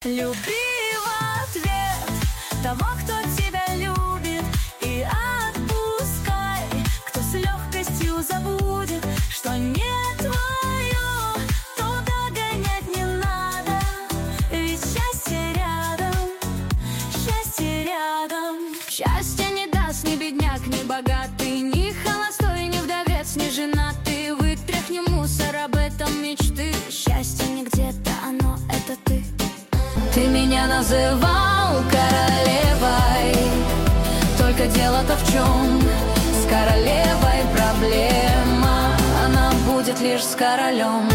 Люби в ответ того, кто тебя любит, и отпускай, кто с легкостью забудет, что не твое, то догонять не надо. Ведь счастье рядом, счастье рядом. Счастье не даст ни бедняк, ни богатый, ни холостой, ни вдовец, ни женатый. Вытряхни мусор, об этом мечты. Счастье не где-то, оно это ты. Ты меня называл королевой, только дело-то в чем? С королевой проблема, она будет лишь с королем.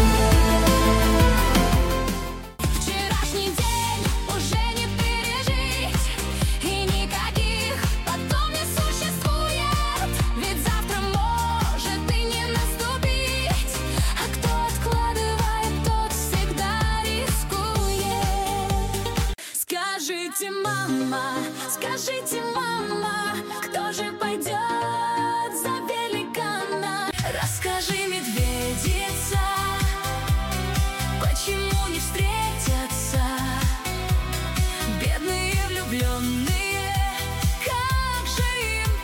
Вчерашний день уже не пережить, и никаких потом не существует. Ведь завтра может и не наступить, а кто откладывает, тот всегда рискует. Скажите, мама, кто же пойдет за великана? Расскажи, медведица, почему не встретятся бедные влюбленные? Как же им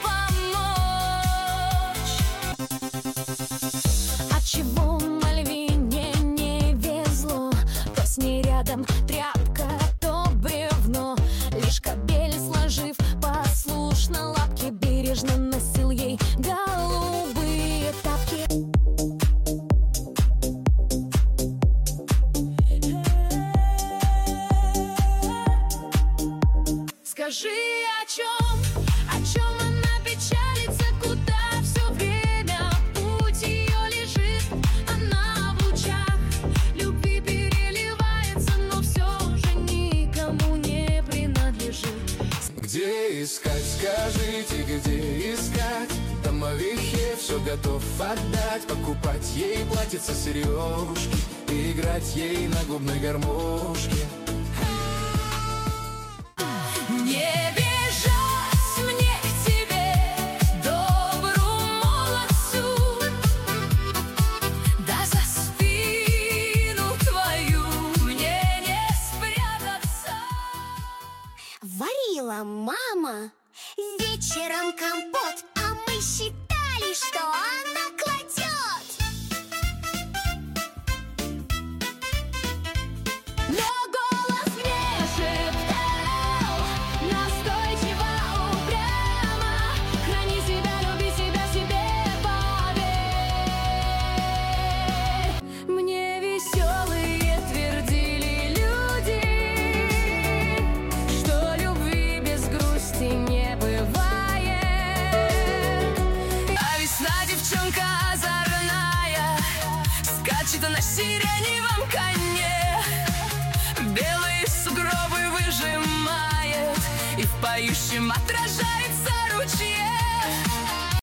помочь? Отчего Мальвине не везло? То с ней рядом тряпка, то бревно. Лишь кобель, сложив послушно лапки, бережно носил ей голубые тапки. Скажи, о чем она печалится, куда все время путь ее лежит? Она в лучах любви переливается, но все же никому не принадлежит. Где искать, скажите, где искать? Домовихе все готов отдать, покупать ей платьице, сережки, и играть ей на губной гармошке. Не бежать мне к тебе, добру молодцу, да за спину твою мне не спрятаться. Варила мама вечером компот, а мы считали, что она кладет. Но голос мне шептал настойчиво, упрямо: храни себя, люби себя, себе поверь. Мне веселые твердили люди, что любви без грусти не бывает. А весна девчонка озорная скачет на сиреневом коне, белые сугробы выжимает и в поющем отражается ручье.